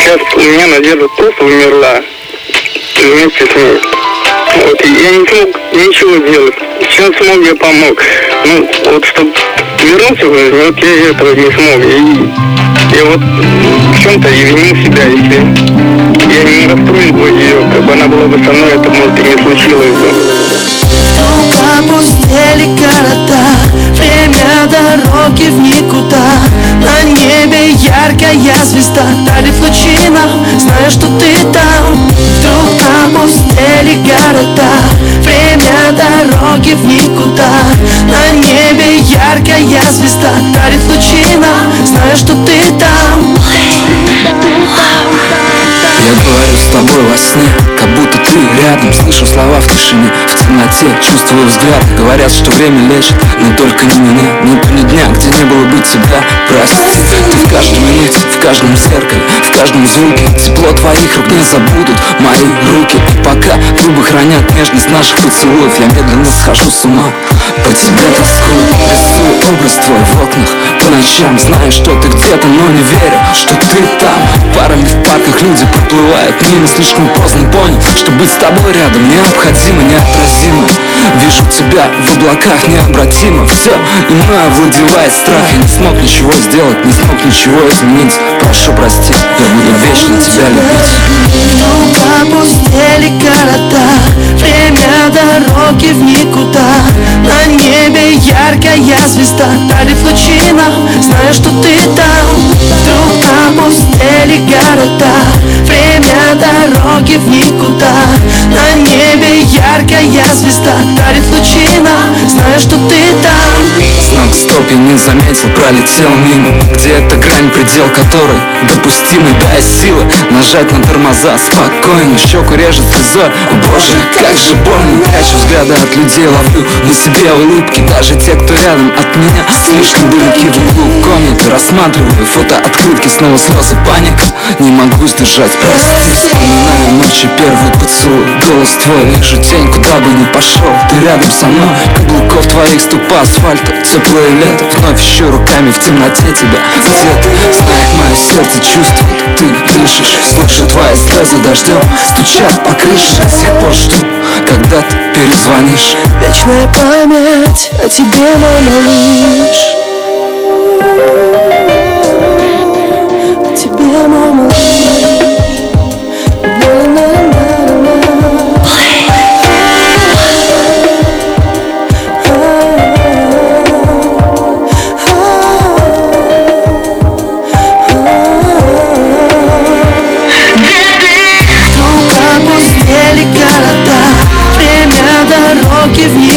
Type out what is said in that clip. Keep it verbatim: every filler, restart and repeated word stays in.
сейчас у меня Надежда просто умерла вместе с ней. Вот, и я не смог ничего делать. Чем смог, я помог. Ну, вот, чтобы вернуться в жизнь, вот я этого не смог. И я вот в чем-то и виню себя, если я не расстроил бы ее, как бы она была бы со мной, это, может, и не случилось бы. Вдруг опустели города, время дороги в никуда. На небе яркая звезда, дарит лучи нам, зная, что ты там. Вдруг опустели города, время дороги в никуда. На небе яркая звезда, дарит лучи нам, зная, что ты там. Я говорю с тобой во сне, как будто ты рядом. Слышу слова в тишине, в темноте, чувствую взгляд. Говорят, что время лечит, но только не меня. Нету ни дня, где не было бы тебя. Прости, ты в каждой минуте, в каждом зеркале, в каждом звуке. Тепло твоих рук не забудут мои руки. И пока губы хранят нежность наших поцелуев, я медленно схожу с ума, по тебе тоскую. Рисую образ твой в окнах по ночам, зная, что ты где-то, но не верю, что ты там. Парами в парках люди проплывают мимо, слишком поздно понял, что быть с тобой рядом необходимо, неотразимо. Вижу тебя в облаках необратимо. Все, и мной овладевает страх. Я не смог ничего сделать, не смог ничего изменить. Прошу прости, я буду вечно тебя любить. Вдруг опустели города, время дороги в никуда. На небе яркая звезда, дарит лучи нам, зная, что ты там. Вдруг опустели города, время дороги в никуда. На небе яркая звезда, дарит лучи нам, зная, что ты там. Знак стоп я не заметил, пролетел мимо. Где эта грань, предел которой допустимый? Дай силы нажать на тормоза. Спокойно, щеку режет слезой. О боже, как же больно. Прячу взгляды от людей, ловлю на себе улыбки. Даже те, кто рядом от меня, слишком далеки. В углу комнаты рассматриваю фото, открытки, снова слезы, паника. Не могу сдержать, прости. Вспоминаю ночи, первый поцелуй. Голос твой, вижу тень, куда бы ни пошел. Ты рядом со мной, каблуков твоих ступ по асфальту. Теплое лето, вновь ищу руками в темноте тебя. Где ты? Знает мое сердце, чувствует, ты дышишь. Слышу твои слезы дождем, стучат по крыше. До сих пор жду, когда ты перезвонишь. Вечная память о тебе, мой малыш. О тебе, мой малыш. Give me